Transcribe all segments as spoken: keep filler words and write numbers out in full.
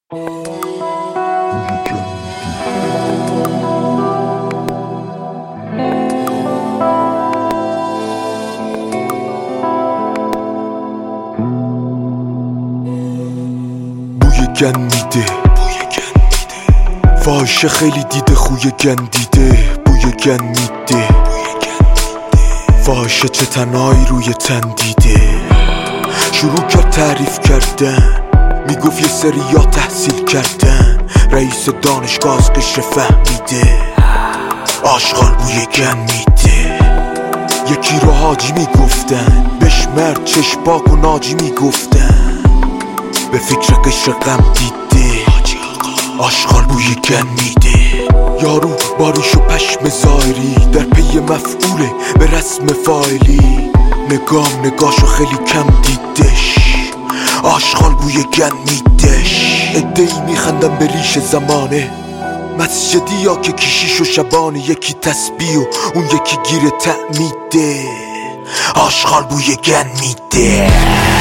بوی گن میده، فاحشه خیلی دیده، خوی گندیده. بوی گن میده، فاحشه چه تنهایی روی تن دیده. شروع کرد تعریف کردن، میگفت یه سریا تحصیل کردن، رئیس دانشگاه از قشر فهمیده. آشغال بوی گن میده. یکی رو حاجی میگفتن، بهش مرد چشم پاک و ناجی میگفتن، به فکر قشر غم دیده. آشغال بوی گن میده. یارو باریش و پشم زایری، در پی مفعوله به رسم فایلی. نگام نگاشو خیلی کم دیدش. آشغال بوی گن میدش. عده‌ای میخندن به ریش زمانه، مسجدی یا که کشیش و شبانه. یکی تسبیح و اون یکی گیر تعمیده. آشغال بوی گن میده.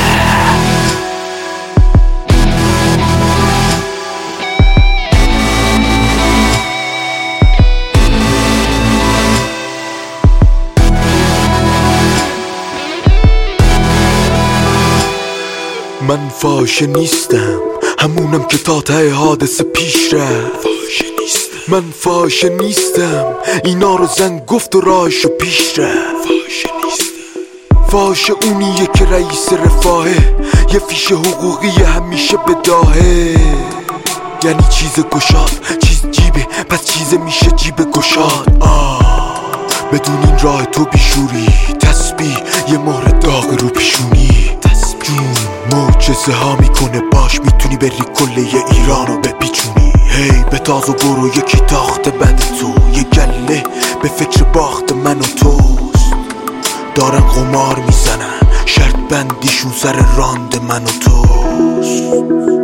من فاحشه نیستم، همونم که تا ته حادثه پیش رفت. من فاحشه نیستم، اینا رو زن گفت و راهشو پیش رفت. فاحشه اونیه که رئیس رفاهه، یه فیش حقوقی همیشه به داهه. یعنی چیز گشاد، چیز جیبه، پس چیز میشه جیب گشاد. آه بدون این راه تو بیشوری، تسبیح یه مهر داغ رو پیشونی. جون معجزه ها میکنه، باش میتونی بری کله ایرانو بپیچونی. هی به تاز و برو، یکی تاخته بد تو، یه گله به فکر باخت من و توست. دارن قمار میزنن، شرط بندیشون سر راند من و توست.